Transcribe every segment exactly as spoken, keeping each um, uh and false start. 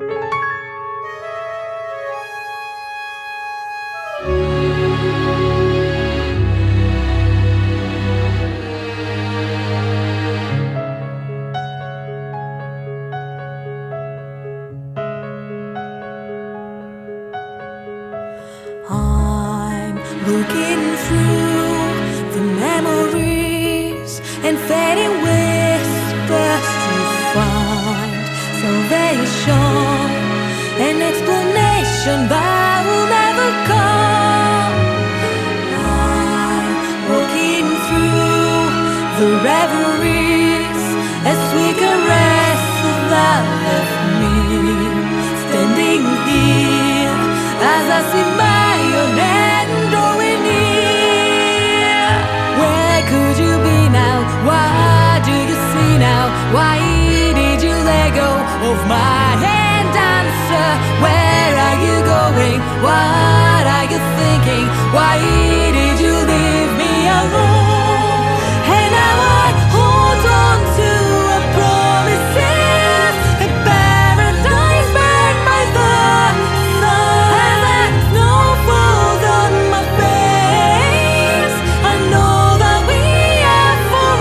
I'm looking through the memories and fading whispers to find salvation, an explanation that will never come. I'm walking through the reveries as we caress the that left me, standing here as I see my own end drawing near. Where could you be now? What do you see now? Why did you let go of my hand? Answer, where are you going? What are you thinking? Why did you leave me alone? And now I hold on to our promises, a paradise burned by the sun. And the snow falls on my face, I know that we are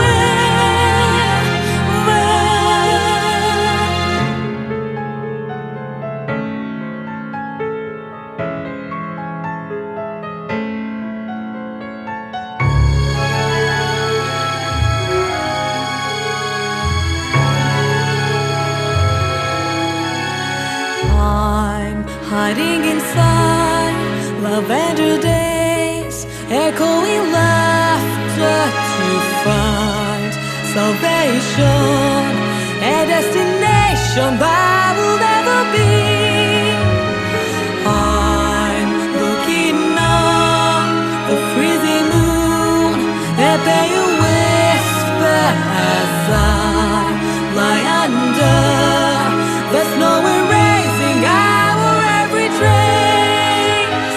I'm hiding inside lavender days, echoing laughter to find salvation, a destination that will never be. I'm looking up the freezing moon, a pale whisper as I lie under the snow erasing our every trace.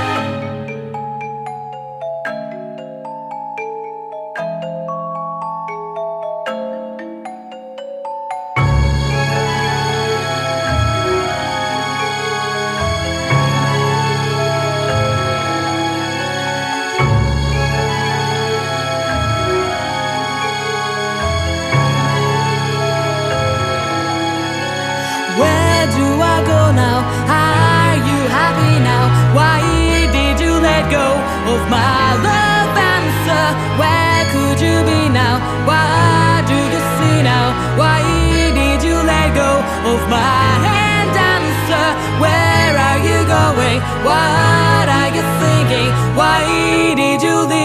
Where do I go now? Are you happy now? Why did you let go of my love? Answer, where could you be now? What do you see now? Why did you let go of my hand? Answer, where are you going? What are you thinking? Why did you leave